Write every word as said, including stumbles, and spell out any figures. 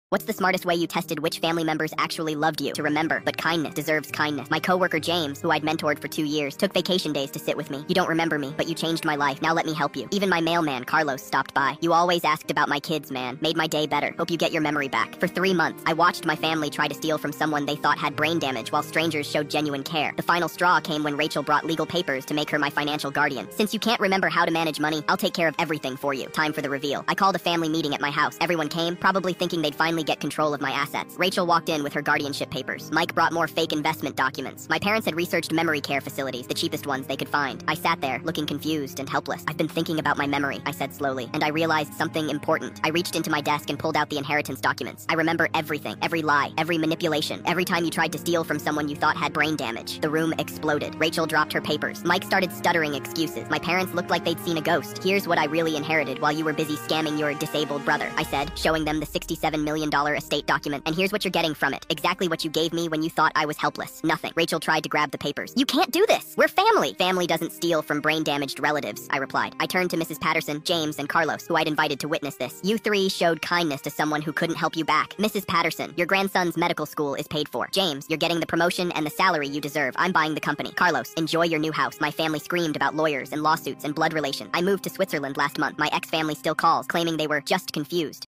What's the smartest way you tested which family members actually loved you? To remember, but kindness deserves kindness. My coworker James, who I'd mentored for two years, took vacation days to sit with me. You don't remember me, but you changed my life. Now let me help you. Even my mailman, Carlos, stopped by. You always asked about my kids, man. Made my day better. Hope you get your memory back. For three months, I watched my family try to steal from someone they thought had brain damage while strangers showed genuine care. The final straw came when Rachel brought legal papers to make her my financial guardian. Since you can't remember how to manage money, I'll take care of everything for you. Time for the reveal. I called a family meeting at my house. Everyone came, probably thinking they'd finally get control of my assets. Rachel walked in with her guardianship papers. Mike brought more fake investment documents. My parents had researched memory care facilities, the cheapest ones they could find. I sat there, looking confused and helpless. I've been thinking about my memory, I said slowly, and I realized something important. I reached into my desk and pulled out the inheritance documents. I remember everything, every lie, every manipulation, every time you tried to steal from someone you thought had brain damage. The room exploded. Rachel dropped her papers. Mike started stuttering excuses. My parents looked like they'd seen a ghost. Here's what I really inherited while you were busy scamming your disabled brother, I said, showing them the sixty-seven million dollars estate document. And here's what you're getting from it. Exactly what you gave me when you thought I was helpless. Nothing. Rachel tried to grab the papers. You can't do this. We're family. Family doesn't steal from brain-damaged relatives, I replied. I turned to Missus Patterson, James, and Carlos, who I'd invited to witness this. You three showed kindness to someone who couldn't help you back. Missus Patterson, your grandson's medical school is paid for. James, you're getting the promotion and the salary you deserve. I'm buying the company. Carlos, enjoy your new house. My family screamed about lawyers and lawsuits and blood relation. I moved to Switzerland last month. My ex-family still calls, claiming they were just confused.